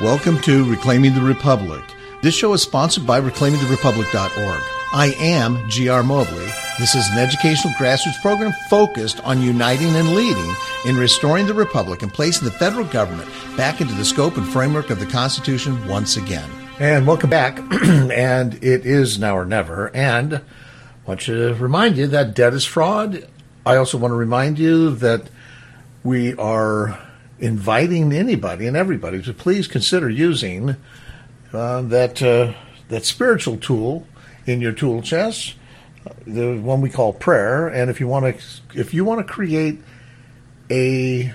Welcome to Reclaiming the Republic. This show is sponsored by reclaimingtherepublic.org. I am G.R. Mobley. This is an educational grassroots program focused on uniting and leading in restoring the Republic and placing the federal government back into the scope and framework of the Constitution once again. And welcome back. And it is now or never. And I want to remind you that debt is fraud. I also want to remind you that we are inviting anybody and everybody to please consider using that spiritual tool in your tool chest, the one we call prayer. And if you want to create a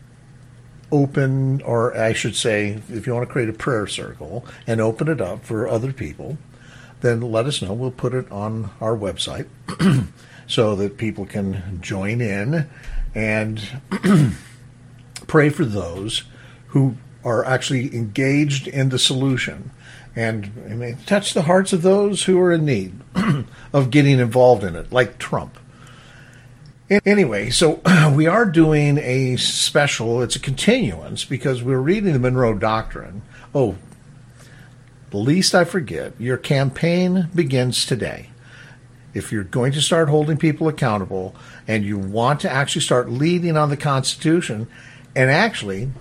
open, or I should say, if you want to create a prayer circle and open it up for other people, then let us know. We'll put it on our website so that people can join in and pray for those who are actually engaged in the solution and touch the hearts of those who are in need of getting involved in it, like Trump. Anyway, so we are doing a special, it's a continuance, because we're reading the Monroe Doctrine. Oh, least I forget, your campaign begins today. If you're going to start holding people accountable and you want to actually start leading on the Constitution, and actually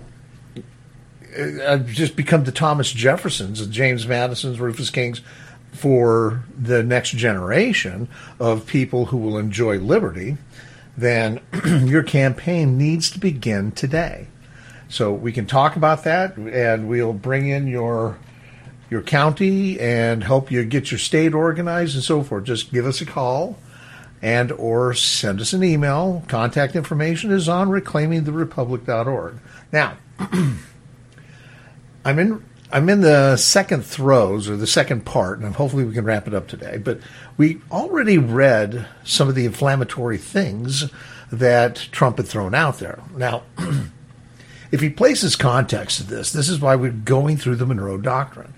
just become the Thomas Jeffersons, the James Madisons, Rufus Kings for the next generation of people who will enjoy liberty, then your campaign needs to begin today. So we can talk about that, and we'll bring in your county and help you get your state organized and so forth. Just give us a call and or send us an email. Contact information is on reclaimingtherepublic.org. Now, I'm in the second throes, or the second part, and hopefully we can wrap it up today. But we already read some of the inflammatory things that Trump had thrown out there. Now, if he places context to this is why we're going through the Monroe Doctrine.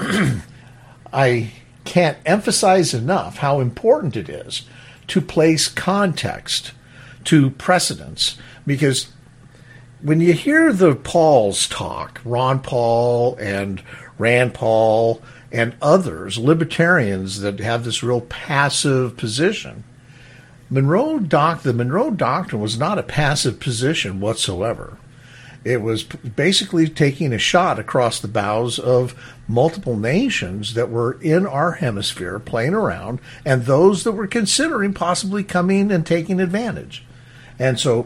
I can't emphasize enough how important it is to place context to precedents, because when you hear the Pauls talk, Ron Paul and Rand Paul and others, libertarians that have this real passive position, the Monroe Doctrine was not a passive position whatsoever. It was basically taking a shot across the bows of multiple nations that were in our hemisphere playing around, and those that were considering possibly coming and taking advantage. And so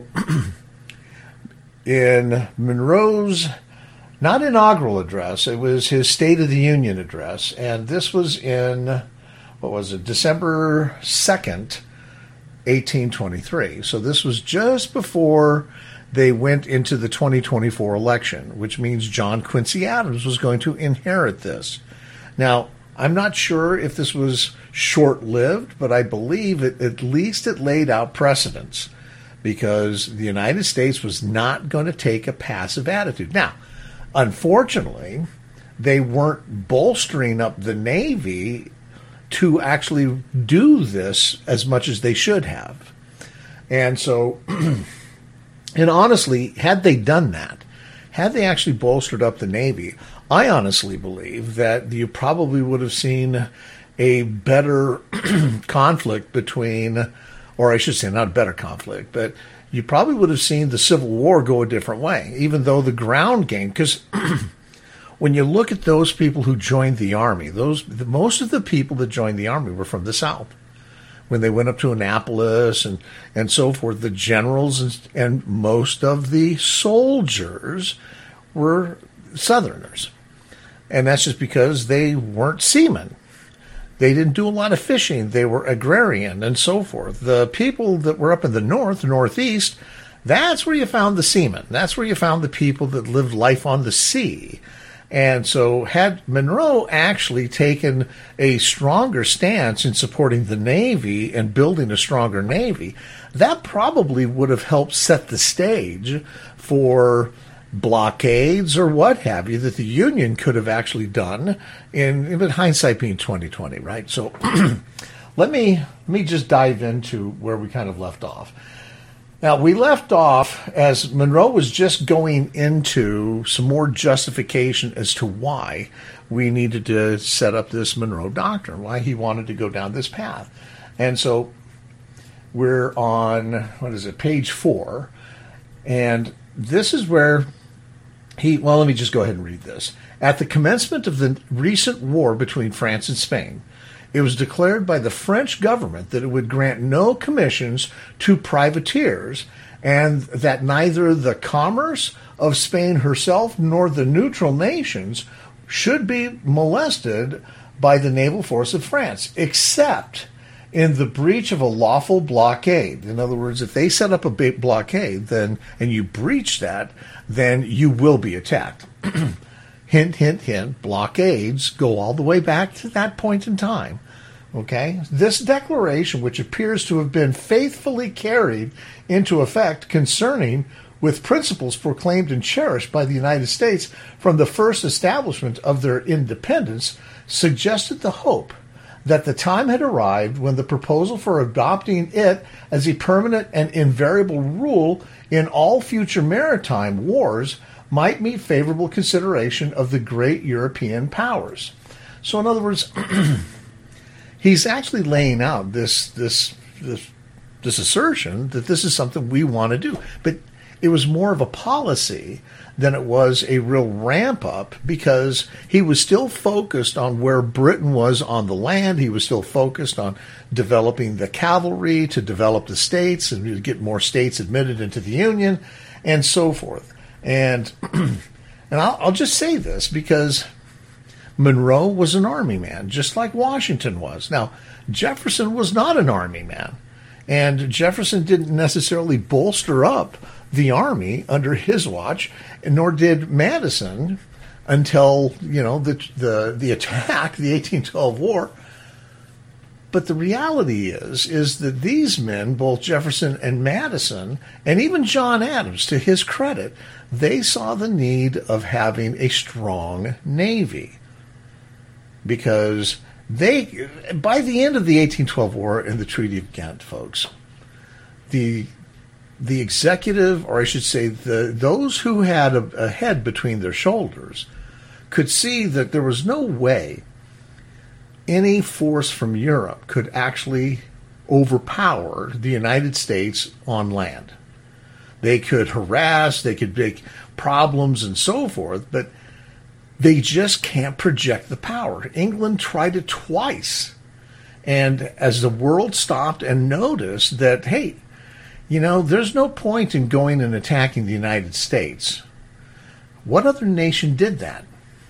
in Monroe's, not inaugural address, it was his State of the Union address, and this was in, December 2nd, 1823. So this was just before they went into the 2024 election, which means John Quincy Adams was going to inherit this. Now, I'm not sure if this was short-lived, but I believe at least it laid out precedents, because the United States was not going to take a passive attitude. Now, unfortunately, they weren't bolstering up the Navy to actually do this as much as they should have. And so, and honestly, had they done that, had they actually bolstered up the Navy, I honestly believe that you probably would have seen a better conflict between, or I should say not a better conflict, but you probably would have seen the Civil War go a different way, even though the ground game, because when you look at those people who joined the Army, most of the people that joined the Army were from the South. When they went up to Annapolis and so forth, the generals and most of the soldiers were Southerners. And that's just because they weren't seamen. They didn't do a lot of fishing. They were agrarian and so forth. The people that were up in the Northeast, that's where you found the seamen. That's where you found the people that lived life on the sea. And so had Monroe actually taken a stronger stance in supporting the Navy and building a stronger Navy, that probably would have helped set the stage for blockades or what have you that the Union could have actually done, in hindsight being 2020, right? So let me just dive into where we kind of left off. Now, we left off as Monroe was just going into some more justification as to why we needed to set up this Monroe Doctrine, why he wanted to go down this path. And so we're on, page 4. And this is where let me just go ahead and read this. At the commencement of the recent war between France and Spain, it was declared by the French government that it would grant no commissions to privateers, and that neither the commerce of Spain herself nor the neutral nations should be molested by the naval force of France, except in the breach of a lawful blockade. In other words, if they set up a blockade, and you breach that, then you will be attacked. Hint, hint, hint, blockades go all the way back to that point in time. Okay? This declaration, which appears to have been faithfully carried into effect concerning with principles proclaimed and cherished by the United States from the first establishment of their independence, suggested the hope that the time had arrived when the proposal for adopting it as a permanent and invariable rule in all future maritime wars might meet favorable consideration of the great European powers. So, in other words, he's actually laying out this assertion that this is something we want to do. But it was more of a policy than it was a real ramp up, because he was still focused on where Britain was on the land. He was still focused on developing the cavalry to develop the states and to get more states admitted into the Union and so forth. And I'll just say this because Monroe was an army man, just like Washington was. Now, Jefferson was not an army man, and Jefferson didn't necessarily bolster up the army under his watch, nor did Madison until, the attack, the 1812 war. But the reality is that these men, both Jefferson and Madison, and even John Adams, to his credit, they saw the need of having a strong navy. Because by the end of the 1812 war and the Treaty of Ghent, folks, the executive, or I should say those who had a head between their shoulders, could see that there was no way any force from Europe could actually overpower the United States on land. They could harass, they could make problems and so forth, but they just can't project the power. England tried it twice. And as the world stopped and noticed that, hey, there's no point in going and attacking the United States. What other nation did that?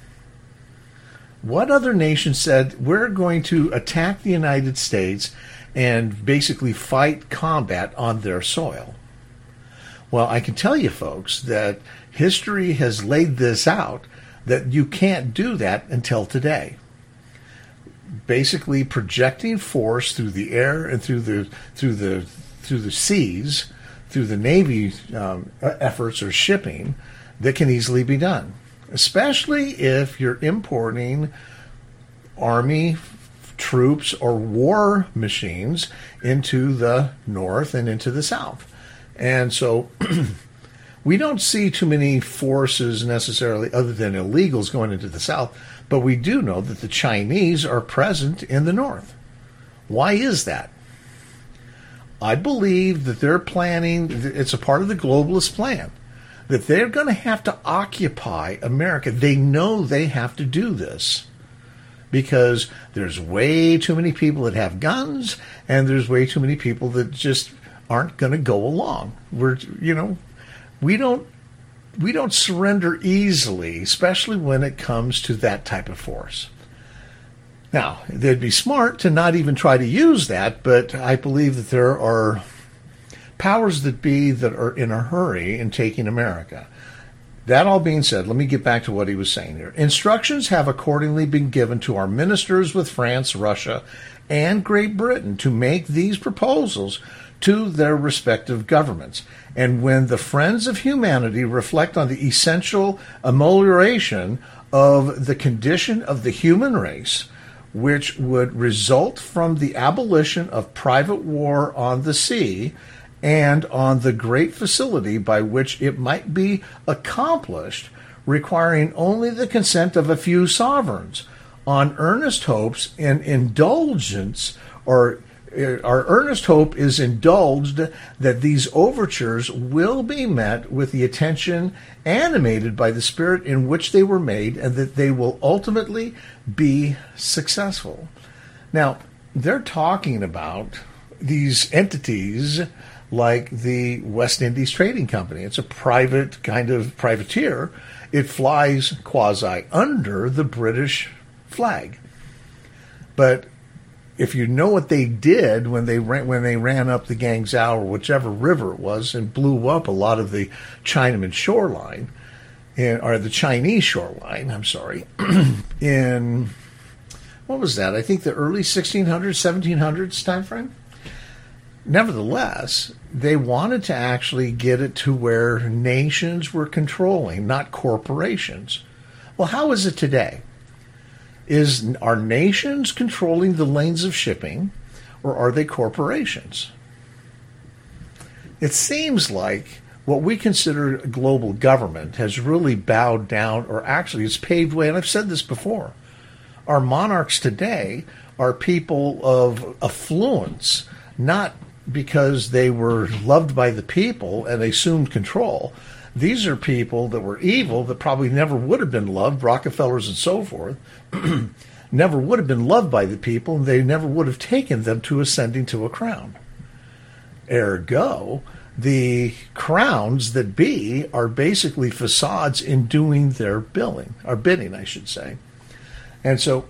What other nation said, we're going to attack the United States and basically fight combat on their soil? Well, I can tell you, folks, that history has laid this out, that you can't do that until today. Basically projecting force through the air and through the seas, through the Navy efforts or shipping, that can easily be done, especially if you're importing Army troops or war machines into the North and into the South. And so we don't see too many forces necessarily other than illegals going into the South, but we do know that the Chinese are present in the North. Why is that? I believe that they're planning, it's a part of the globalist plan, that they're going to have to occupy America. They know they have to do this because there's way too many people that have guns, and there's way too many people that just aren't going to go along. We don't surrender easily, especially when it comes to that type of force. Now, they'd be smart to not even try to use that, but I believe that there are powers that be that are in a hurry in taking America. That all being said, let me get back to what he was saying here. Instructions have accordingly been given to our ministers with France, Russia, and Great Britain to make these proposals to their respective governments. And when the friends of humanity reflect on the essential amelioration of the condition of the human race, which would result from the abolition of private war on the sea and on the great facility by which it might be accomplished, requiring only the consent of a few sovereigns, on earnest hopes and indulgence, or our earnest hope is indulged that these overtures will be met with the attention animated by the spirit in which they were made, and that they will ultimately be successful. Now, they're talking about these entities like the West Indies Trading Company. It's a private kind of privateer. It flies quasi under the British flag. But if you know what they did when they ran up the Yangtze or whichever river it was and blew up a lot of the Chinaman shoreline, or the Chinese shoreline, I'm sorry, in, what was that? I think the early 1600s, 1700s time frame. Nevertheless, they wanted to actually get it to where nations were controlling, not corporations. Well, how is it today? Are nations controlling the lanes of shipping, or are they corporations? It seems like what we consider a global government has really bowed down, or actually has paved way, and I've said this before. Our monarchs today are people of affluence, not because they were loved by the people and assumed control. These are people that were evil, that probably never would have been loved, Rockefellers and so forth, never would have been loved by the people, and they never would have taken them to ascending to a crown. Ergo, the crowns that be are basically facades in doing their bidding, I should say. And so,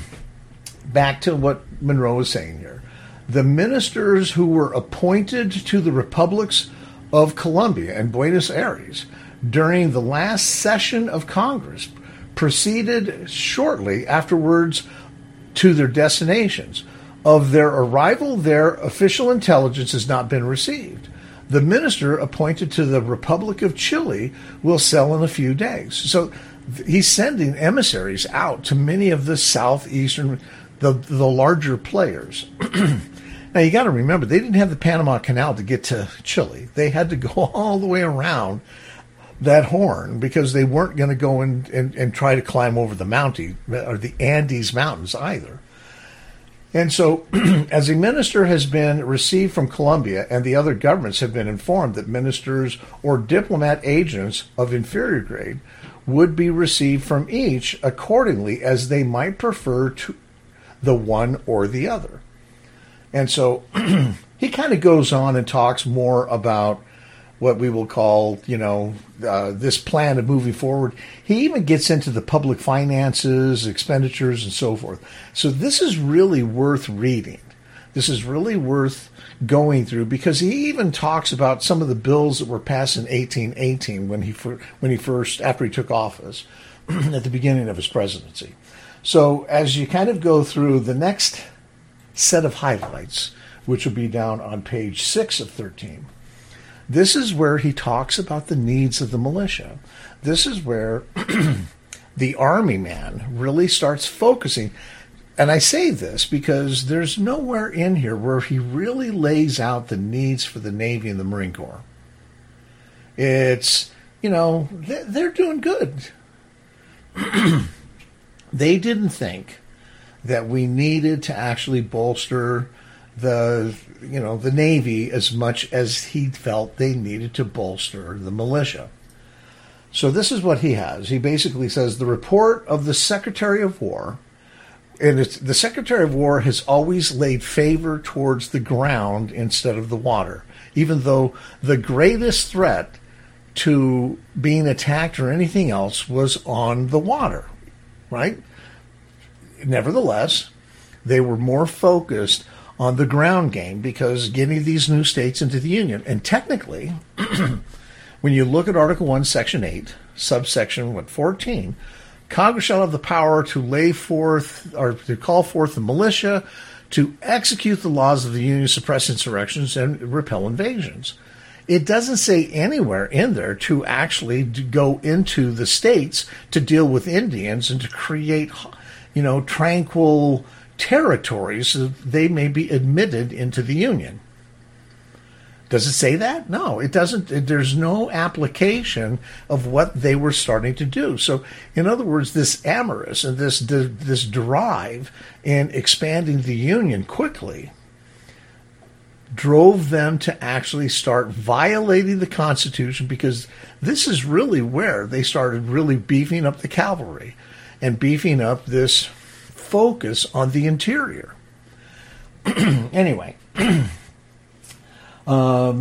back to what Monroe was saying here. The ministers who were appointed to the republics of Colombia and Buenos Aires during the last session of Congress proceeded shortly afterwards to their destinations. Of their arrival there, official intelligence has not been received. The minister appointed to the Republic of Chile will sail in a few days. So he's sending emissaries out to many of the southeastern, the larger players. Now, you got to remember, they didn't have the Panama Canal to get to Chile. They had to go all the way around that horn because they weren't going to go and try to climb over the mountain or the Andes Mountains either. And so, as a minister has been received from Colombia, and the other governments have been informed that ministers or diplomat agents of inferior grade would be received from each accordingly as they might prefer to the one or the other. And so he kind of goes on and talks more about what we will call, this plan of moving forward. He even gets into the public finances, expenditures, and so forth. So this is really worth reading. This is really worth going through because he even talks about some of the bills that were passed in 1818 when he first, after he took office, at the beginning of his presidency. So as you kind of go through the next set of highlights, which will be down on page 6 of 13. This is where he talks about the needs of the militia. This is where the army man really starts focusing. And I say this because there's nowhere in here where he really lays out the needs for the Navy and the Marine Corps. It's, they're doing good. They didn't think that we needed to actually bolster the Navy as much as he felt they needed to bolster the militia. So this is what he has. He basically says the report of the Secretary of War, and the Secretary of War has always laid favor towards the ground instead of the water, even though the greatest threat to being attacked or anything else was on the water, right? Nevertheless, they were more focused on the ground game because getting these new states into the Union. And technically, when you look at Article 1, Section 8, subsection 14, Congress shall have the power to lay forth or to call forth the militia to execute the laws of the Union, suppress insurrections, and repel invasions. It doesn't say anywhere in there to actually go into the states to deal with Indians and to create tranquil territories so they may be admitted into the Union. Does it say that? No, it doesn't. There's no application of what they were starting to do. So, in other words, this amorous and this drive in expanding the Union quickly drove them to actually start violating the Constitution, because this is really where they started really beefing up the cavalry and beefing up this focus on the interior. Anyway. I'll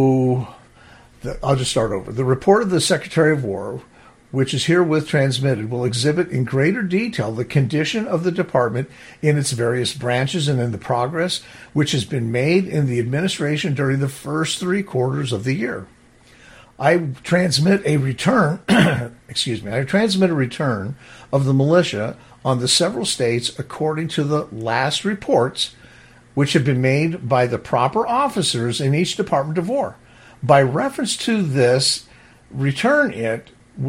just start over. The report of the Secretary of War, which is herewith transmitted, will exhibit in greater detail the condition of the department in its various branches and in the progress which has been made in the administration during the first 3 quarters of the year. I transmit a return, I transmit a return of the militia on the several states according to the last reports which have been made by the proper officers in each Department of War. By reference to this return, they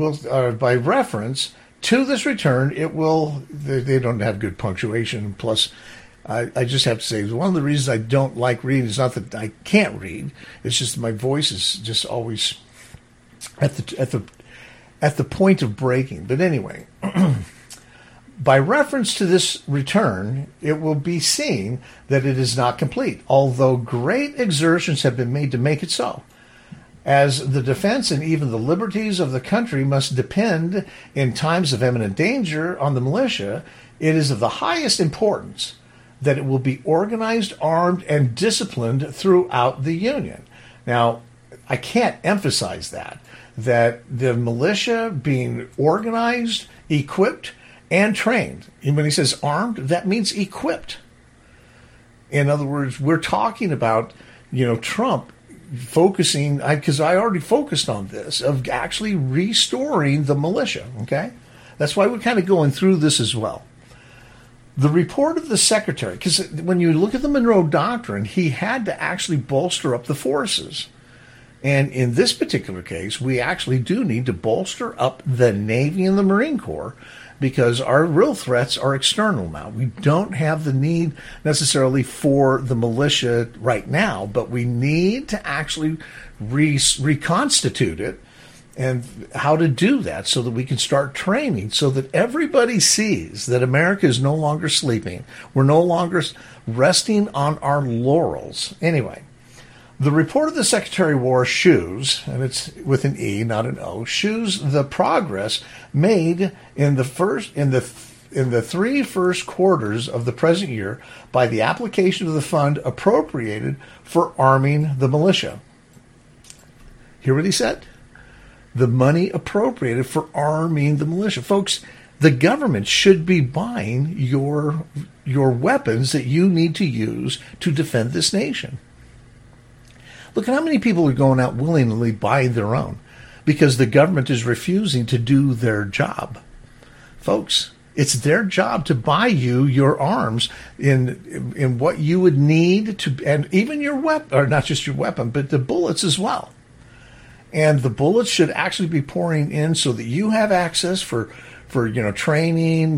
don't have good punctuation. Plus, I just have to say, one of the reasons I don't like reading is not that I can't read. It's just my voice is just always at the point of breaking. But anyway, by reference to this return, it will be seen that it is not complete, although great exertions have been made to make it so. As the defense and even the liberties of the country must depend in times of imminent danger on the militia, it is of the highest importance that it will be organized, armed, and disciplined throughout the Union. Now, I can't emphasize that the militia being organized, equipped, and trained. And when he says armed, that means equipped. In other words, we're talking about, Trump focusing, because I already focused on this, of actually restoring the militia, okay? That's why we're kind of going through this as well. The report of the secretary, because when you look at the Monroe Doctrine, he had to actually bolster up the forces. And in this particular case, we actually do need to bolster up the Navy and the Marine Corps, because our real threats are external now. We don't have the need necessarily for the militia right now, but we need to actually reconstitute it, and how to do that so that we can start training, so that everybody sees that America is no longer sleeping. We're no longer resting on our laurels. Anyway, the report of the Secretary of War shews, and it's with an E, not an O, shews the progress made in the 3 first quarters of the present year by the application of the fund appropriated for arming the militia. Hear what he said? The money appropriated for arming the militia. Folks, the government should be buying your weapons that you need to use to defend this nation. Look at how many people are going out willingly buying their own because the government is refusing to do their job. Folks, it's their job to buy you your arms in what you would need to, and even your weapon, or not just your weapon, but the bullets as well. And the bullets should actually be pouring in so that you have access for training,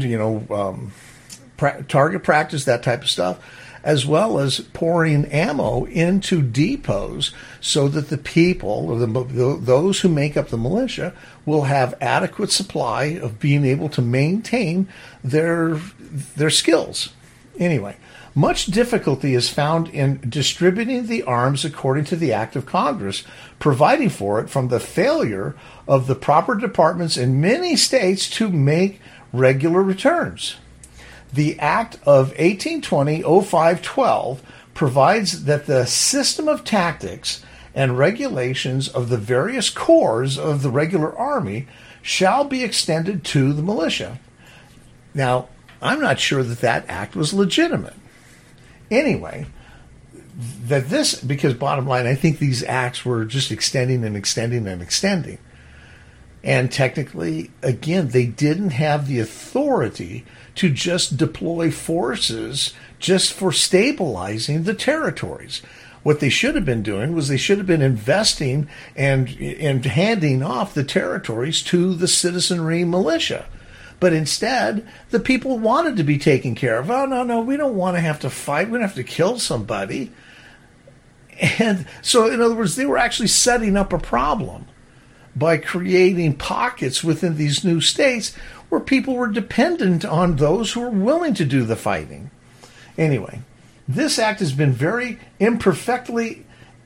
target practice, that type of stuff, as well as pouring ammo into depots so that the people, or those who make up the militia, will have adequate supply of being able to maintain their skills. Anyway, much difficulty is found in distributing the arms according to the Act of Congress, providing for it from the failure of the proper departments in many states to make regular returns. The Act of 1820-05-12 provides that the system of tactics and regulations of the various corps of the regular army shall be extended to the militia. Now, I'm not sure that act was legitimate. Anyway, because bottom line, I think these acts were just extending and extending and extending. And technically, again, they didn't have the authority to just deploy forces just for stabilizing the territories. What they should have been doing was they should have been investing and handing off the territories to the citizenry militia. But instead, the people wanted to be taken care of. Oh, no, we don't want to have to fight. We don't have to kill somebody. And so, in other words, they were actually setting up a problem by creating pockets within these new states where people were dependent on those who were willing to do the fighting. Anyway, this act has been very imperfectly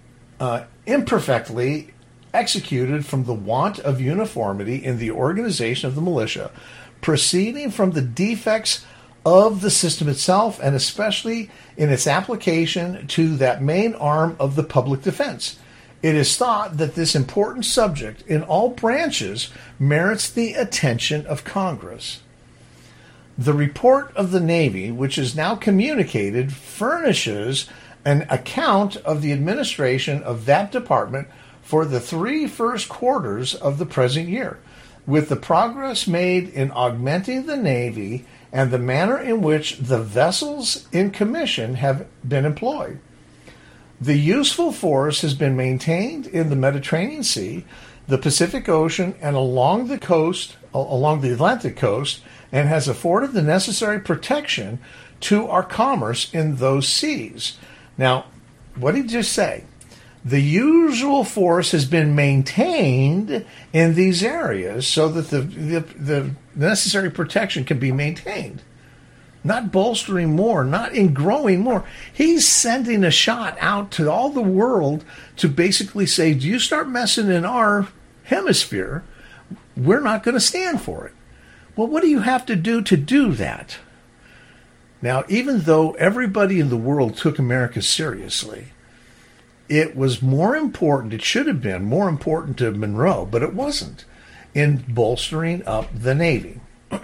executed from the want of uniformity in the organization of the militia, proceeding from the defects of the system itself, and especially in its application to that main arm of the public defense. It is thought that this important subject in all branches merits the attention of Congress. The report of the Navy, which is now communicated, furnishes an account of the administration of that department for the 3 first quarters of the present year, with the progress made in augmenting the Navy and the manner in which the vessels in commission have been employed. The useful force has been maintained in the Mediterranean Sea, the Pacific Ocean, and along the Atlantic coast, and has afforded the necessary protection to our commerce in those seas. Now, what did he just say? The usual force has been maintained in these areas so that the necessary protection can be maintained. Not bolstering more, not in growing more. He's sending a shot out to all the world to basically say, do you start messing in our hemisphere, we're not going to stand for it. Well, what do you have to do that? Now, even though everybody in the world took America seriously, it was more important, it should have been more important to Monroe, but it wasn't, in bolstering up the Navy.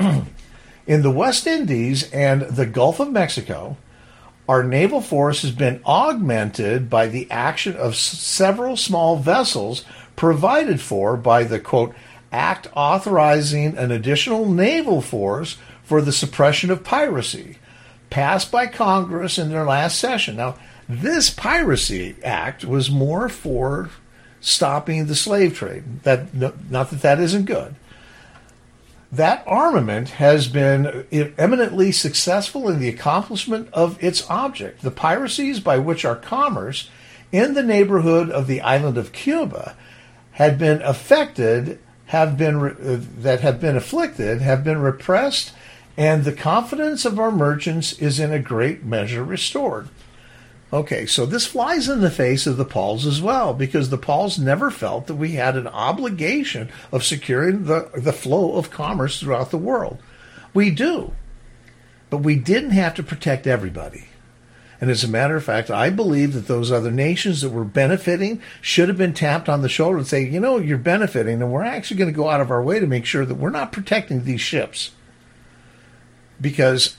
In the West Indies and the Gulf of Mexico, our naval force has been augmented by the action of several small vessels provided for by the, quote, act authorizing an additional naval force for the suppression of piracy, passed by Congress in their last session. Now, this Piracy Act was more for stopping the slave trade. Not that that isn't good. That armament has been eminently successful in the accomplishment of its object. The piracies by which our commerce in the neighborhood of the island of Cuba have been afflicted, have been repressed, and the confidence of our merchants is in a great measure restored. Okay, so this flies in the face of the Pauls as well, because the Pauls never felt that we had an obligation of securing the flow of commerce throughout the world. We do, but we didn't have to protect everybody. And as a matter of fact, I believe that those other nations that were benefiting should have been tapped on the shoulder and say, you know, you're benefiting, and we're actually going to go out of our way to make sure that we're not protecting these ships. Because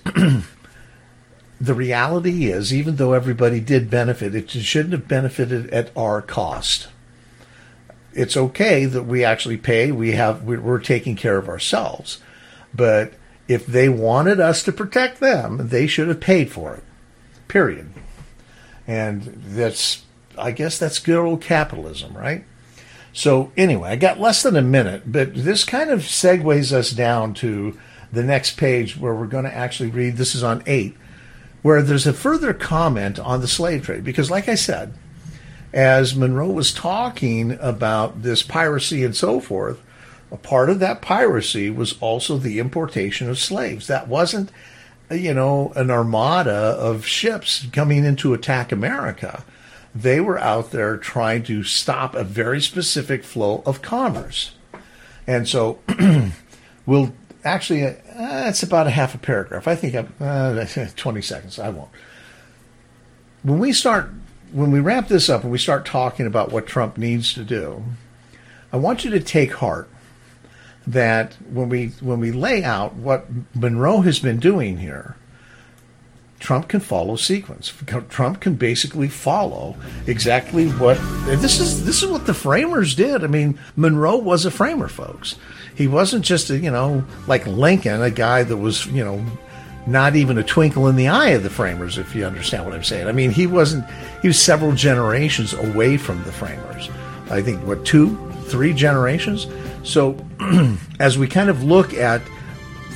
the reality is, even though everybody did benefit, it shouldn't have benefited at our cost. It's okay that we actually pay. We're taking care of ourselves. But if they wanted us to protect them, they should have paid for it. Period. And I guess that's good old capitalism, right? So anyway, I got less than a minute, but this kind of segues us down to the next page where we're going to actually read. This is on 8. Where there's a further comment on the slave trade. Because like I said, as Monroe was talking about this piracy and so forth, a part of that piracy was also the importation of slaves. That wasn't, an armada of ships coming in to attack America. They were out there trying to stop a very specific flow of commerce. And so we'll actually, it's about a half a paragraph. I think 20 seconds. I won't. When we wrap this up and we start talking about what Trump needs to do, I want you to take heart that when we lay out what Monroe has been doing here, Trump can follow sequence. Trump can basically follow exactly what this is what the framers did. I mean, Monroe was a framer, folks. He wasn't just like Lincoln, a guy that was, not even a twinkle in the eye of the framers, if you understand what I'm saying. I mean, he was several generations away from the framers. I think, 2-3 generations? So as we kind of look at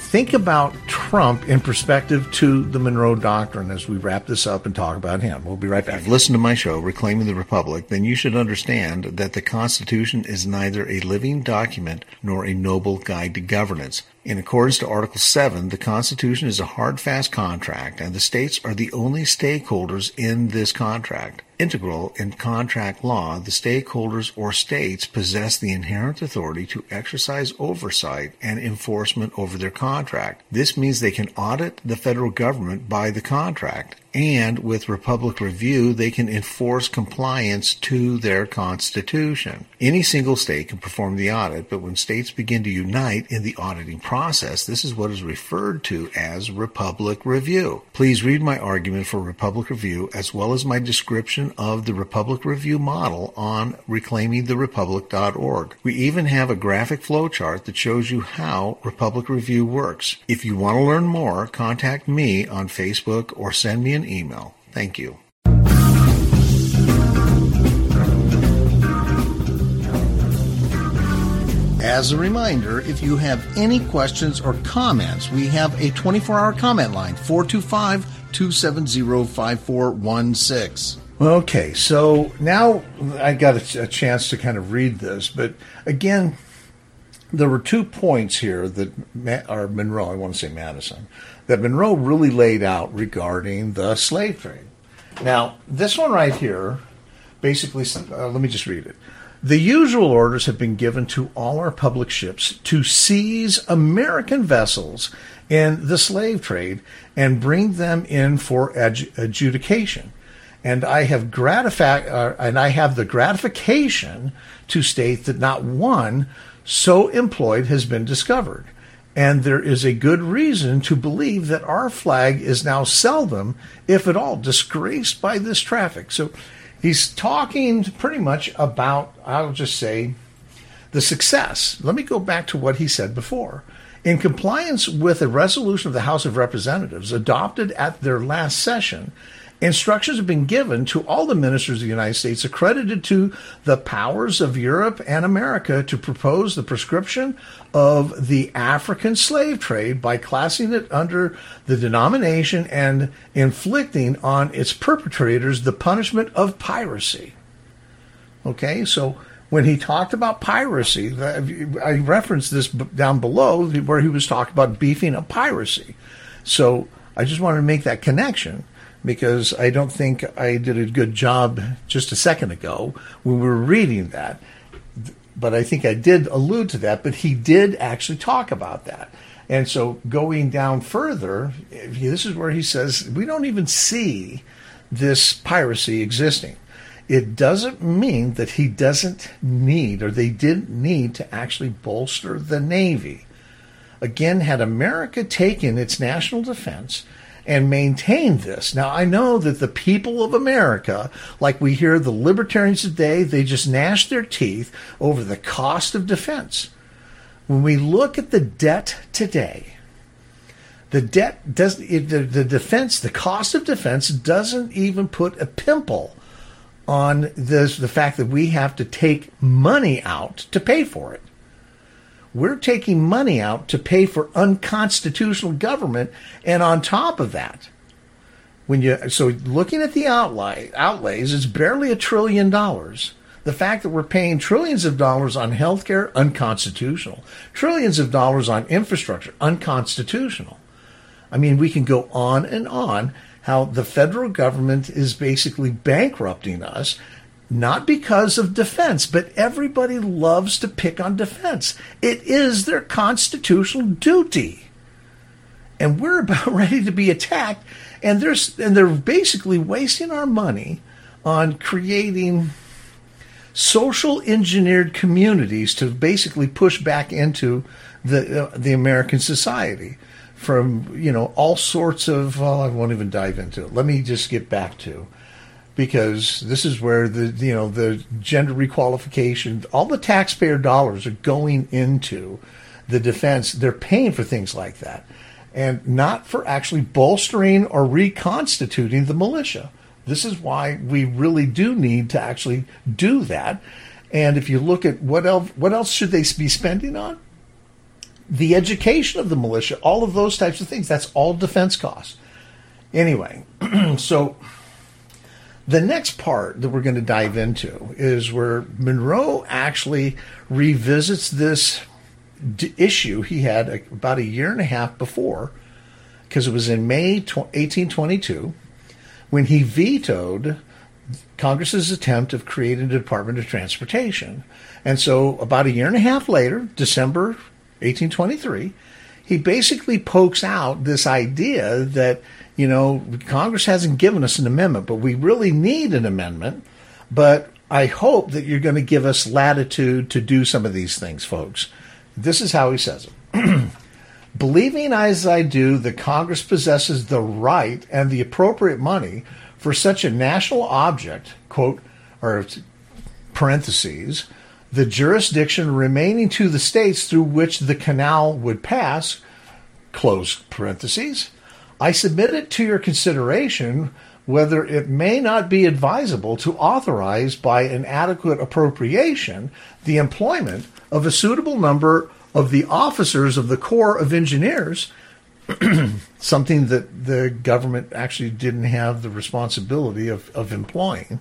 think about Trump in perspective to the Monroe Doctrine as we wrap this up and talk about him. We'll be right back. If you've listened to my show, Reclaiming the Republic, then you should understand that the Constitution is neither a living document nor a noble guide to governance. In accordance to Article 7, the Constitution is a hard, fast contract, and the states are the only stakeholders in this contract. Integral in contract law, the stakeholders or states possess the inherent authority to exercise oversight and enforcement over their contract. This means they can audit the federal government by the contract, and with Republic Review, they can enforce compliance to their Constitution. Any single state can perform the audit, but when states begin to unite in the auditing process, this is what is referred to as Republic Review. Please read my argument for Republic Review as well as my description of the Republic Review model on reclaimingtherepublic.org. We even have a graphic flowchart that shows you how Republic Review works. If you want to learn more, contact me on Facebook or send me an email. Thank you. As a reminder, if you have any questions or comments, we have a 24-hour comment line, 425-270-5416. Okay, so now I got a chance to kind of read this, but again, there were 2 points here that Monroe, I want to say Madison, that Monroe really laid out regarding the slave trade. Now, this one right here, basically, let me just read it. The usual orders have been given to all our public ships to seize American vessels in the slave trade and bring them in for adjudication. And I have the gratification to state that not one so employed has been discovered. And there is a good reason to believe that our flag is now seldom, if at all, disgraced by this traffic. So he's talking pretty much about, I'll just say, the success. Let me go back to what he said before. In compliance with a resolution of the House of Representatives adopted at their last session, instructions have been given to all the ministers of the United States accredited to the powers of Europe and America to propose the prescription of the African slave trade by classing it under the denomination and inflicting on its perpetrators the punishment of piracy. Okay, so when he talked about piracy, I referenced this down below where he was talking about beefing up piracy. So I just wanted to make that connection, because I don't think I did a good job just a second ago when we were reading that. But I think I did allude to that, but he did actually talk about that. And so going down further, this is where he says, we don't even see this piracy existing. It doesn't mean that he doesn't need, or they didn't need to actually bolster the Navy. Again, had America taken its national defense and maintain this. Now, I know that the people of America, like we hear the libertarians today, they just gnash their teeth over the cost of defense. When we look at the debt today, the cost of defense doesn't even put a pimple on the fact that we have to take money out to pay for it. We're taking money out to pay for unconstitutional government, and on top of that, so looking at the outlays, it's barely $1 trillion. The fact that we're paying trillions of dollars on healthcare, unconstitutional. Trillions of dollars on infrastructure, unconstitutional. I mean, we can go on and on how the federal government is basically bankrupting us. Not because of defense, but everybody loves to pick on defense. It is their constitutional duty. And we're about ready to be attacked, and they're basically wasting our money on creating social engineered communities to basically push back into the American society from, all sorts of, I won't even dive into it. Let me just get back to, because this is where the gender requalification, all the taxpayer dollars are going into the defense. They're paying for things like that, and not for actually bolstering or reconstituting the militia. This is why we really do need to actually do that. And if you look at what else should they be spending on? the education of the militia, all of those types of things. That's all defense costs. Anyway, so the next part that we're going to dive into is where Monroe actually revisits this issue he had about a year and a half before, because it was in May 1822 when he vetoed Congress's attempt of creating a Department of Transportation. And so about a year and a half later, December 1823, he basically pokes out this idea that, Congress hasn't given us an amendment, but we really need an amendment. But I hope that you're going to give us latitude to do some of these things, folks. This is how he says it. Believing as I do that Congress possesses the right and the appropriate money for such a national object, quote, or parentheses, the jurisdiction remaining to the states through which the canal would pass, close parentheses, I submit it to your consideration whether it may not be advisable to authorize by an adequate appropriation the employment of a suitable number of the officers of the Corps of Engineers, something that the government actually didn't have the responsibility of employing.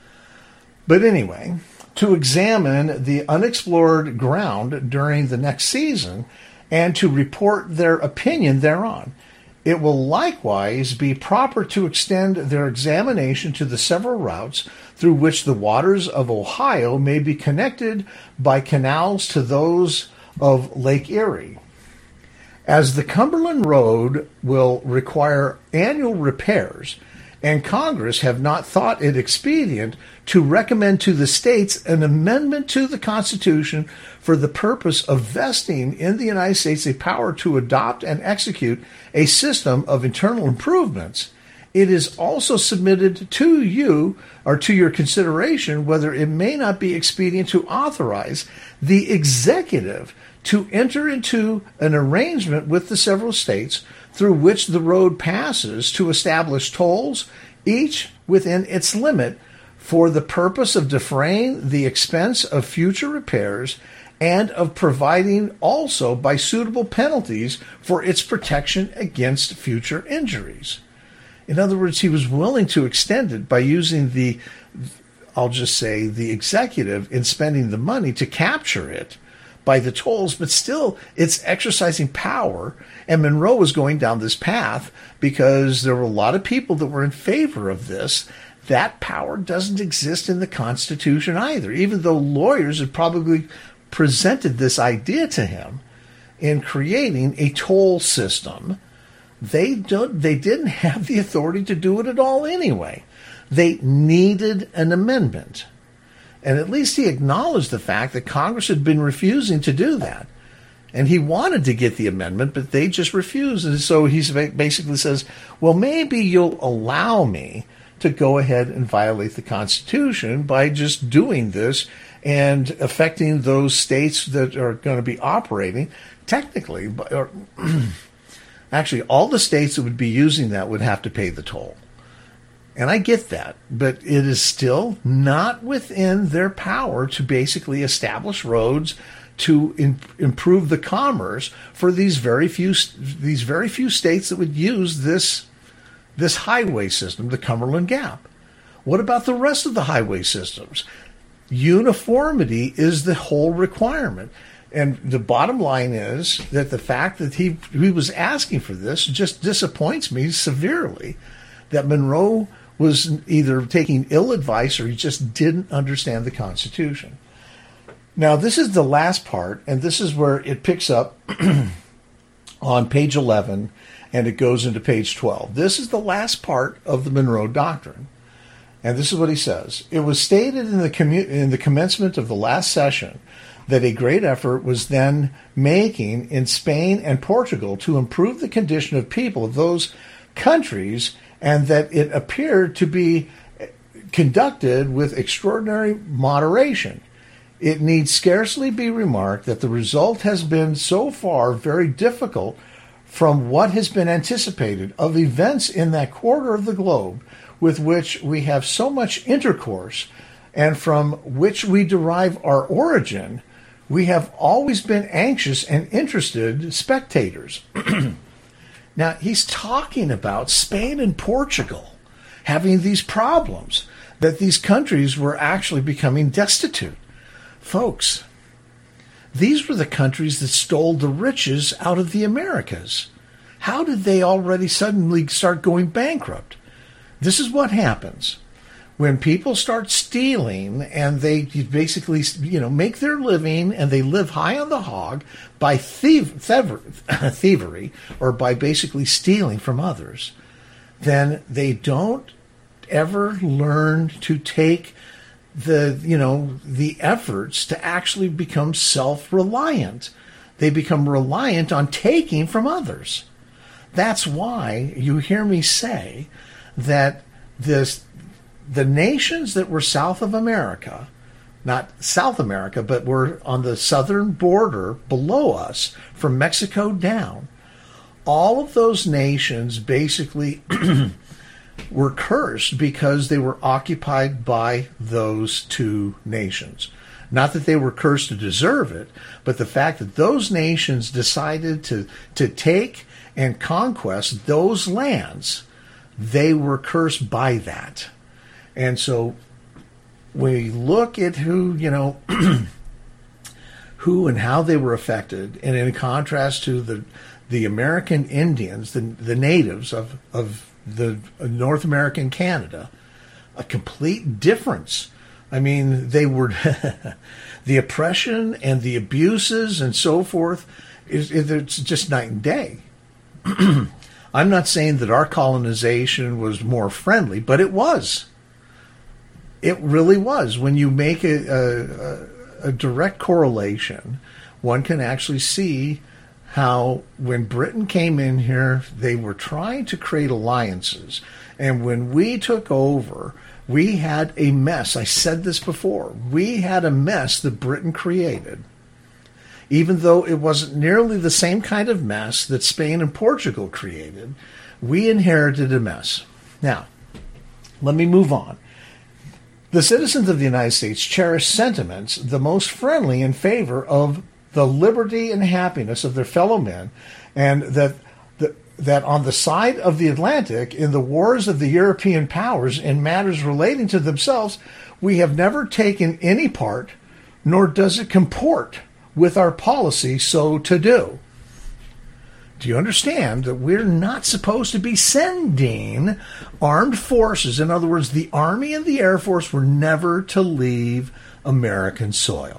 But anyway, to examine the unexplored ground during the next season and to report their opinion thereon. It will likewise be proper to extend their examination to the several routes through which the waters of Ohio may be connected by canals to those of Lake Erie. As the Cumberland Road will require annual repairs, and Congress have not thought it expedient to recommend to the states an amendment to the Constitution for the purpose of vesting in the United States a power to adopt and execute a system of internal improvements, it is also submitted to you or to your consideration whether it may not be expedient to authorize the executive to enter into an arrangement with the several states through which the road passes to establish tolls, each within its limit, for the purpose of defraying the expense of future repairs and of providing also by suitable penalties for its protection against future injuries. In other words, he was willing to extend it by using the executive in spending the money to capture it by the tolls, but still it's exercising power. And Monroe was going down this path because there were a lot of people that were in favor of this. That power doesn't exist in the Constitution either, even though lawyers had probably presented this idea to him in creating a toll system. They didn't have the authority to do it at all anyway. They needed an amendment. And at least he acknowledged the fact that Congress had been refusing to do that. And he wanted to get the amendment, but they just refused. And so he basically says, well, maybe you'll allow me to go ahead and violate the Constitution by just doing this and affecting those states that are going to be operating technically. Actually, all the states that would be using that would have to pay the toll. And I get that, but it is still not within their power to basically establish roads to improve the commerce for these very few states that would use this highway system, the Cumberland Gap. What about the rest of the highway systems? Uniformity is the whole requirement. And the bottom line is that the fact that he was asking for this just disappoints me severely, that Monroe was either taking ill advice or he just didn't understand the Constitution. Now, this is the last part, and this is where it picks up on page 11, and it goes into page 12. This is the last part of the Monroe Doctrine. And this is what he says. It was stated in the commencement of the last session that a great effort was then making in Spain and Portugal to improve the condition of people of those countries, and that it appeared to be conducted with extraordinary moderation. It need scarcely be remarked that the result has been so far very difficult from what has been anticipated of events in that quarter of the globe with which we have so much intercourse and from which we derive our origin, We have always been anxious and interested spectators. Now, he's talking about Spain and Portugal having these problems, that these countries were actually becoming destitute. Folks, these were the countries that stole the riches out of the Americas. How did they already suddenly start going bankrupt? This is what happens when people start stealing, and they basically, make their living, and they live high on the hog by thievery, or by basically stealing from others. Then they don't ever learn to take the efforts to actually become self-reliant. They become reliant on taking from others. That's why you hear me say that the nations that were south of America, not South America, but were on the southern border below us from Mexico down, all of those nations basically were cursed because they were occupied by those two nations. Not that they were cursed to deserve it, but the fact that those nations decided to take and conquest those lands, they were cursed by that. And so we look at who and how they were affected, and in contrast to the American Indians, the natives of the North American Canada, a complete difference. I mean, they were the oppression and the abuses and so forth, it's just night and day. I'm not saying that our colonization was more friendly, but it was. It really was. When you make a direct correlation, one can actually see how when Britain came in here, they were trying to create alliances. And when we took over, we had a mess. I said this before. We had a mess that Britain created. Even though it wasn't nearly the same kind of mess that Spain and Portugal created, we inherited a mess. Now, let me move on. The citizens of the United States cherish sentiments the most friendly in favor of the liberty and happiness of their fellow men, and that on the side of the Atlantic, in the wars of the European powers in matters relating to themselves, we have never taken any part, nor does it comport with our policy so to do. Do you understand that we're not supposed to be sending armed forces? In other words, the Army and the Air Force were never to leave American soil.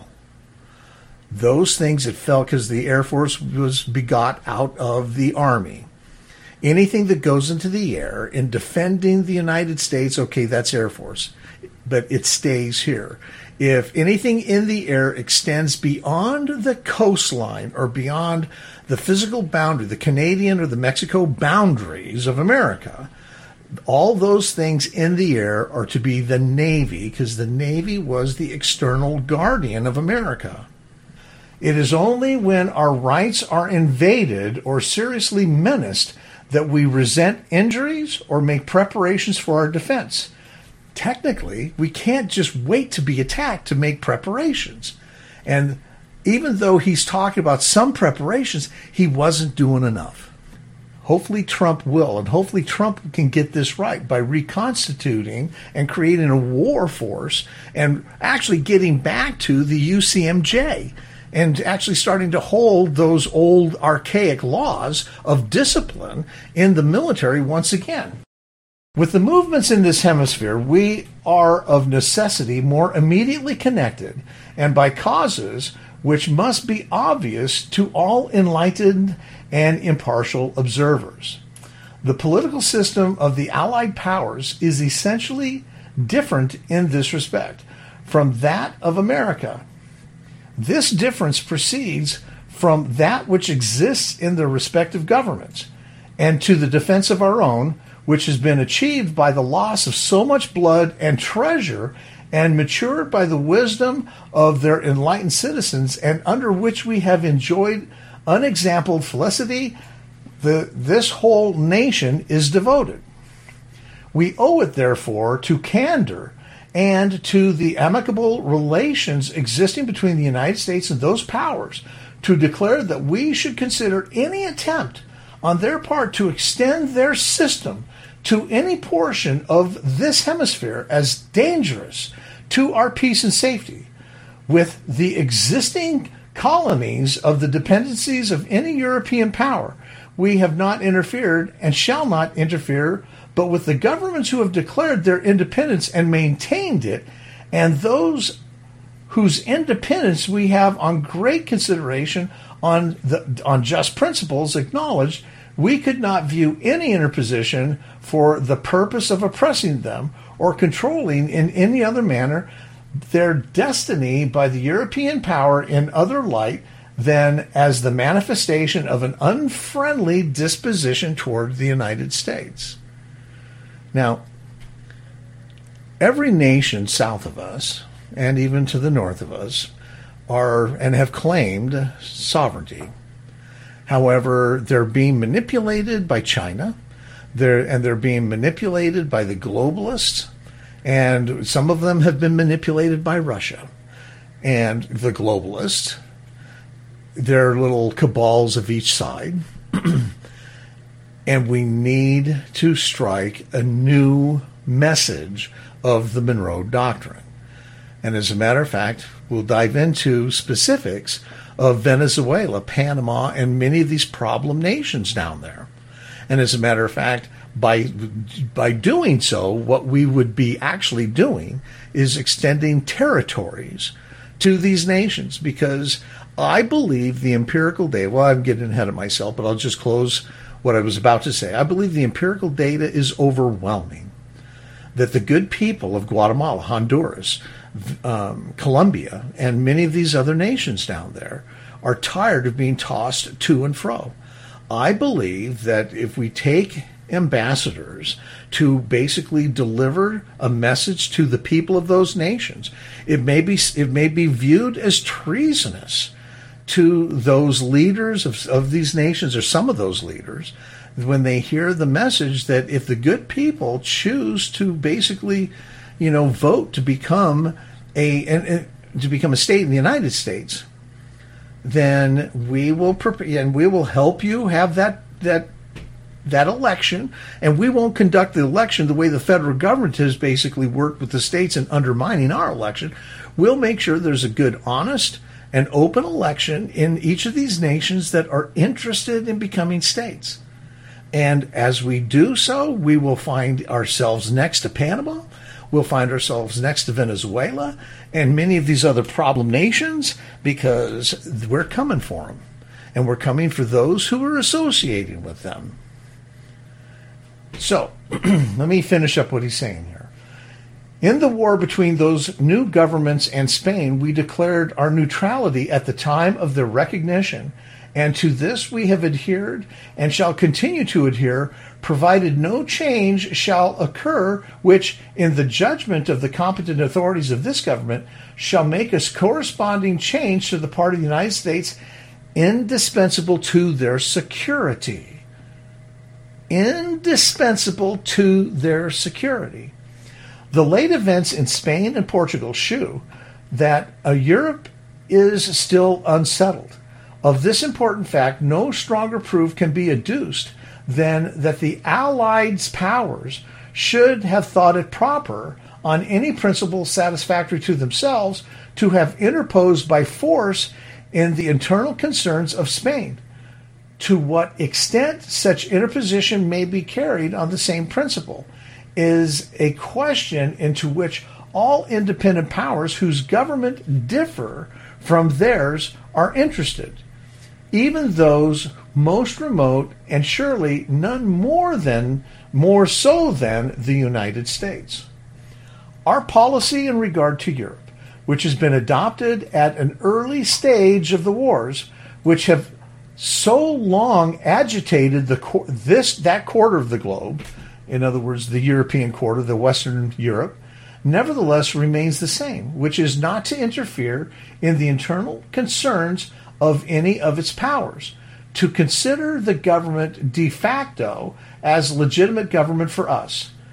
Those things it fell because the Air Force was begot out of the Army. Anything that goes into the air in defending the United States, okay, that's Air Force, but it stays here. If anything in the air extends beyond the coastline or beyond the physical boundary, the Canadian or the Mexico boundaries of America, all those things in the air are to be the Navy, because the Navy was the external guardian of America. It is only when our rights are invaded or seriously menaced that we resent injuries or make preparations for our defense. Technically, we can't just wait to be attacked to make preparations. And even though he's talking about some preparations, he wasn't doing enough. Hopefully Trump will, and hopefully Trump can get this right by reconstituting and creating a war force and actually getting back to the UCMJ and actually starting to hold those old archaic laws of discipline in the military once again. With the movements in this hemisphere, we are of necessity more immediately connected, and by causes which must be obvious to all enlightened and impartial observers. The political system of the Allied powers is essentially different in this respect from that of America. This difference proceeds from that which exists in their respective governments, and to the defense of our own, which has been achieved by the loss of so much blood and treasure, and matured by the wisdom of their enlightened citizens, and under which we have enjoyed unexampled felicity, this whole nation is devoted. We owe it, therefore, to candor and to the amicable relations existing between the United States and those powers, to declare that we should consider any attempt on their part to extend their system to any portion of this hemisphere as dangerous to our peace and safety, with the existing colonies of the dependencies of any European power. We have not interfered and shall not interfere, but with the governments who have declared their independence and maintained it, and those whose independence we have on great consideration on just principles acknowledged, we could not view any interposition for the purpose of oppressing them or controlling in any other manner their destiny by the European power in other light than as the manifestation of an unfriendly disposition toward the United States. Now, every nation south of us, and even to the north of us, are and have claimed sovereignty. However, they're being manipulated by China, they're being manipulated by the globalists, and some of them have been manipulated by Russia. And the globalists, their little cabals of each side, and we need to strike a new message of the Monroe Doctrine. And as a matter of fact, we'll dive into specifics of Venezuela, Panama, and many of these problem nations down there. And as a matter of fact, by doing so, what we would be actually doing is extending territories to these nations, because I believe the empirical data, well, I'm getting ahead of myself, but I'll just close what I was about to say. I believe the empirical data is overwhelming, that the good people of Guatemala, Honduras, Colombia, and many of these other nations down there are tired of being tossed to and fro. I believe that if we take ambassadors to basically deliver a message to the people of those nations, it may be viewed as treasonous to those leaders of these nations, or some of those leaders, when they hear the message that if the good people choose to basically, vote to become a state in the United States, then we will prepare and we will help you have that election, and we won't conduct the election the way the federal government has basically worked with the states in undermining our election. We'll make sure there's a good, honest, and open election in each of these nations that are interested in becoming states. And as we do so, we will find ourselves next to Panama, we'll find ourselves next to Venezuela, and many of these other problem nations, because we're coming for them. And we're coming for those who are associating with them. So, let me finish up what he's saying here. In the war between those new governments and Spain, we declared our neutrality at the time of their recognition, and to this we have adhered and shall continue to adhere, provided no change shall occur which, in the judgment of the competent authorities of this government, shall make a corresponding change to the part of the United States indispensable to their security. Indispensable to their security. The late events in Spain and Portugal shew that Europe is still unsettled. Of this important fact, no stronger proof can be adduced than that the Allied powers should have thought it proper, on any principle satisfactory to themselves, to have interposed by force in the internal concerns of Spain. To what extent such interposition may be carried on the same principle is a question into which all independent powers whose government differ from theirs are interested, even those most remote, and surely none more so than the United States. Our policy in regard to Europe, which has been adopted at an early stage of the wars, which have so long agitated that quarter of the globe, in other words, the European quarter, the Western Europe, nevertheless remains the same, which is not to interfere in the internal concerns of any of its powers, to consider the government de facto as legitimate government for us,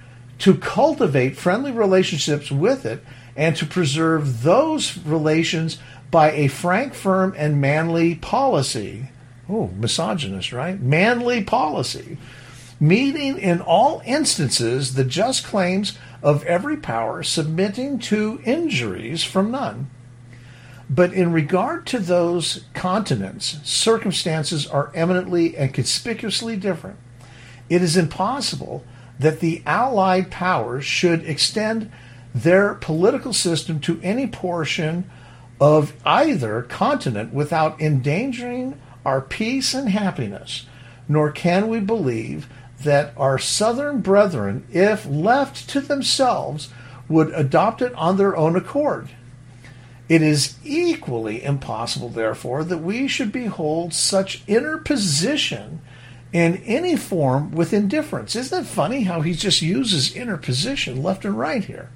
to cultivate friendly relationships with it, and to preserve those relations by a frank, firm, and manly policy. Oh, misogynist, right? Manly policy. Meeting in all instances the just claims of every power, submitting to injuries from none. But in regard to those continents, circumstances are eminently and conspicuously different. It is impossible that the Allied powers should extend their political system to any portion of either continent without endangering our peace and happiness, nor can we believe that our southern brethren, if left to themselves, would adopt it on their own accord. It is equally impossible, therefore, that we should behold such interposition in any form with indifference. Isn't it funny how he just uses interposition left and right here?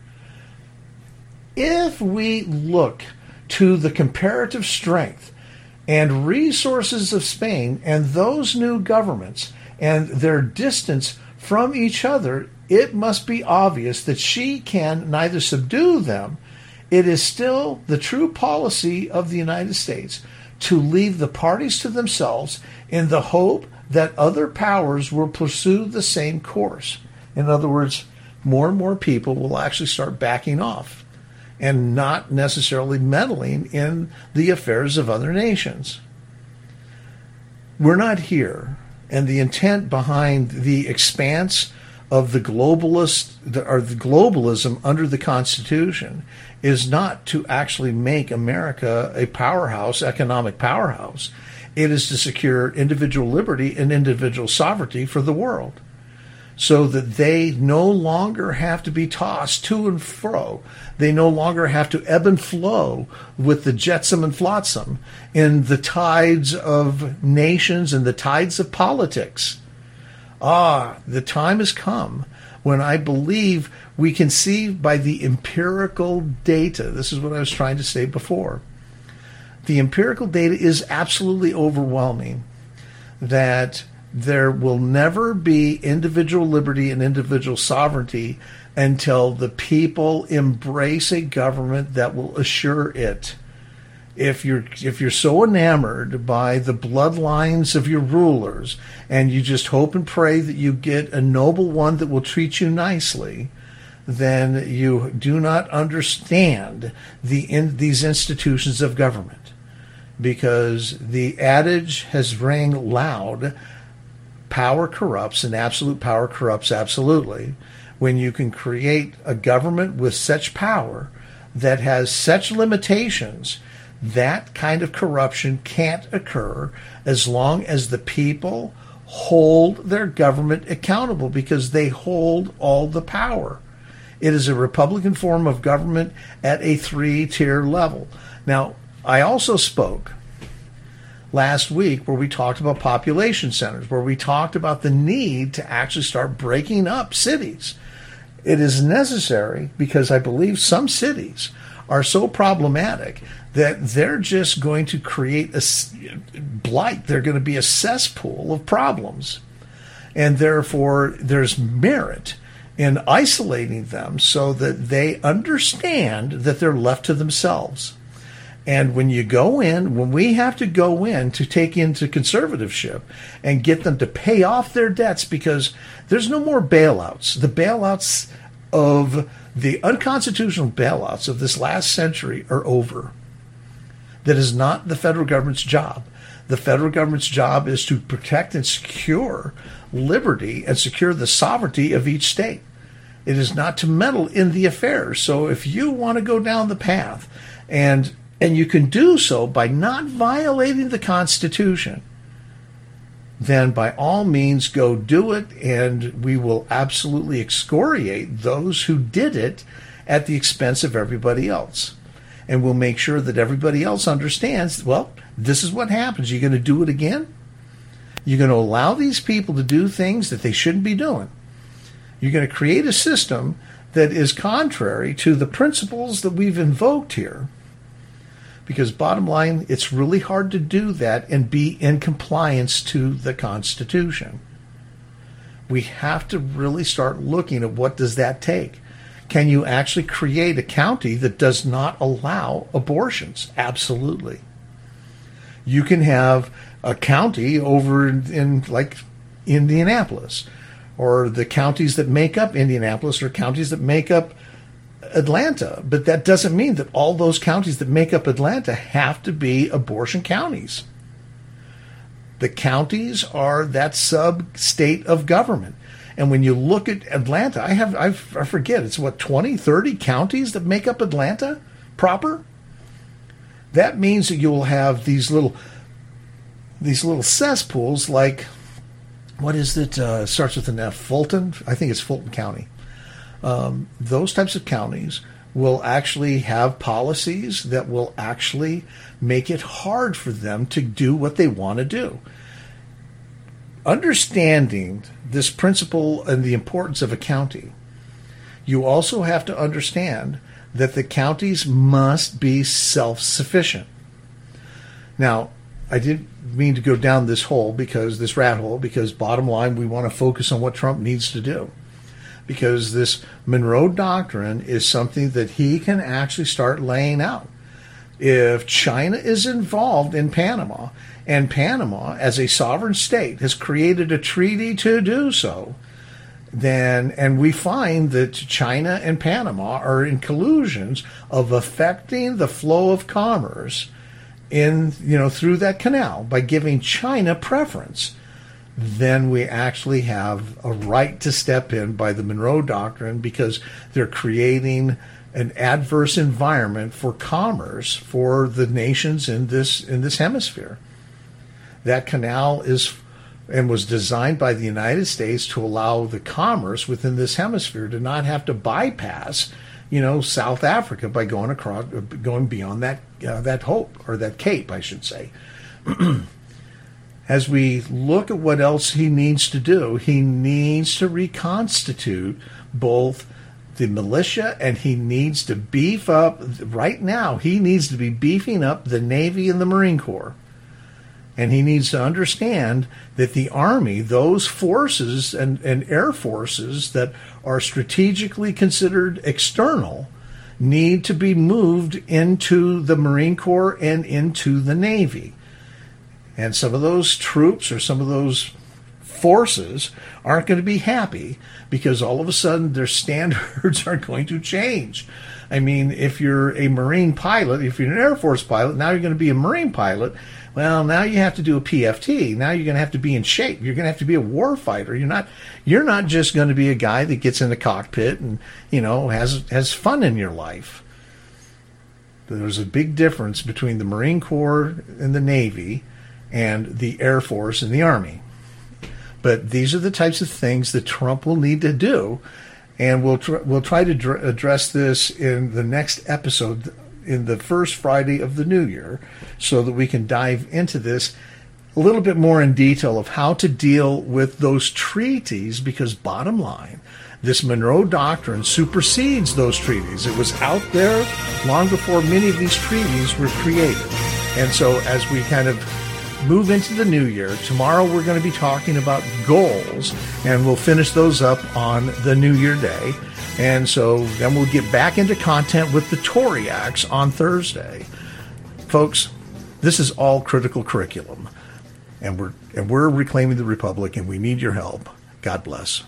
If we look to the comparative strength and resources of Spain and those new governments and their distance from each other, it must be obvious that she can neither subdue them. It is still the true policy of the United States to leave the parties to themselves in the hope that other powers will pursue the same course. In other words, more and more people will actually start backing off and not necessarily meddling in the affairs of other nations. We're not here, and the intent behind the expanse of the globalism under the Constitution is not to actually make America a powerhouse, economic powerhouse. It is to secure individual liberty and individual sovereignty for the world, so that they no longer have to be tossed to and fro. They no longer have to ebb and flow with the jetsam and flotsam in the tides of nations and the tides of politics. The time has come when I believe we can see by the empirical data. This is what I was trying to say before. The empirical data is absolutely overwhelming that there will never be individual liberty and individual sovereignty until the people embrace a government that will assure it. If you're so enamored by the bloodlines of your rulers and you just hope and pray that you get a noble one that will treat you nicely, then you do not understand these institutions of government, because the adage has rang loud: power corrupts, and absolute power corrupts absolutely. When you can create a government with such power that has such limitations, that kind of corruption can't occur as long as the people hold their government accountable, because they hold all the power. It is a Republican form of government at a 3-tier level. Now, I also spoke last week where we talked about population centers, where we talked about the need to actually start breaking up cities. It is necessary because I believe some cities are so problematic that they're just going to create a blight. They're going to be a cesspool of problems. And therefore, there's merit in isolating them so that they understand that they're left to themselves. And when we have to go in to take into conservatorship and get them to pay off their debts, because there's no more bailouts. The bailouts of the unconstitutional bailouts of this last century are over. That is not the federal government's job. The federal government's job is to protect and secure liberty and secure the sovereignty of each state. It is not to meddle in the affairs. So if you want to go down the path, and you can do so by not violating the Constitution, then by all means go do it, and we will absolutely excoriate those who did it at the expense of everybody else. And we'll make sure that everybody else understands, well, this is what happens. You're going to do it again? You're going to allow these people to do things that they shouldn't be doing. You're going to create a system that is contrary to the principles that we've invoked here. Because bottom line, it's really hard to do that and be in compliance to the Constitution. we have to really start looking at what does that take. Can you actually create a county that does not allow abortions? Absolutely. You can have a county over in like Indianapolis, or the counties that make up Indianapolis, or counties that make up Atlanta. But that doesn't mean that all those counties that make up Atlanta have to be abortion counties. The counties are that sub-state of government. And when you look at Atlanta, I forget, it's what, 20, 30 counties that make up Atlanta proper? That means that you'll have these little cesspools like, what is it? Starts with an F, Fulton? I think it's Fulton County. Those types of counties will actually have policies that will actually make it hard for them to do what they want to do. Understanding this principle and the importance of a county, you also have to understand that the counties must be self-sufficient. Now, I didn't mean to go down this rat hole, because bottom line, we want to focus on what Trump needs to do. Because this Monroe Doctrine is something that he can actually start laying out. If China is involved in Panama, and Panama, as a sovereign state, has created a treaty to do so, and we find that China and Panama are in collusions of affecting the flow of commerce through that canal by giving China preference, then we actually have a right to step in by the Monroe Doctrine, because they're creating an adverse environment for commerce for the nations in this hemisphere. That canal was designed by the United States to allow the commerce within this hemisphere to not have to bypass, South Africa by going beyond that hope, or that cape, I should say. As we look at what else he needs to do, he needs to reconstitute both the militia, and he needs to beef up, right now, he needs to be beefing up the Navy and the Marine Corps. And he needs to understand that the Army, those forces and air forces that are strategically considered external, need to be moved into the Marine Corps and into the Navy. And some of those troops or some of those forces aren't going to be happy, because all of a sudden their standards are going to change. I mean, if you're a Marine pilot, if you're an Air Force pilot, now you're going to be a Marine pilot. Well, now you have to do a PFT. Now you're going to have to be in shape. You're going to have to be a war fighter. You're not just going to be a guy that gets in the cockpit and, has fun in your life. There's a big difference between the Marine Corps and the Navy and the Air Force and the Army. But these are the types of things that Trump will need to do, and we'll try to address this in the next episode, in the first Friday of the new year, so that we can dive into this a little bit more in detail of how to deal with those treaties, because bottom line, this Monroe Doctrine supersedes those treaties. It was out there long before many of these treaties were created. And so as we kind of move into the new year, tomorrow we're going to be talking about goals, and we'll finish those up on the New Year Day. And so then we'll get back into content with the Tory Acts on Thursday. Folks, this is all critical curriculum, and we're reclaiming the Republic, and we need your help. God bless.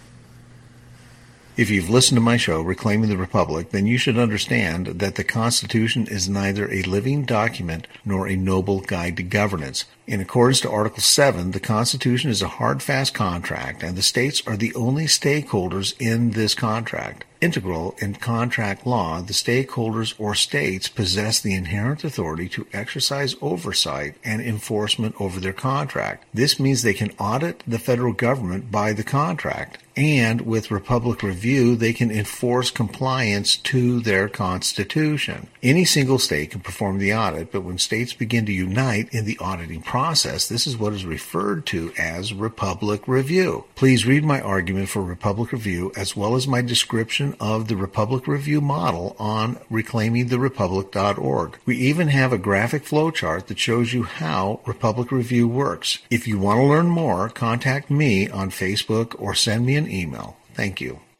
If you've listened to my show, Reclaiming the Republic, then you should understand that the Constitution is neither a living document nor a noble guide to governance. In accordance to Article 7, the Constitution is a hard, fast contract, and the states are the only stakeholders in this contract. Integral in contract law, the stakeholders or states possess the inherent authority to exercise oversight and enforcement over their contract. This means they can audit the federal government by the contract, and with Republic Review, they can enforce compliance to their Constitution. Any single state can perform the audit, but when states begin to unite in the auditing process, this is what is referred to as Republic Review. Please read my argument for Republic Review as well as my description of the Republic Review model on reclaimingtherepublic.org. We even have a graphic flowchart that shows you how Republic Review works. If you want to learn more, contact me on Facebook or send me an email. Thank you.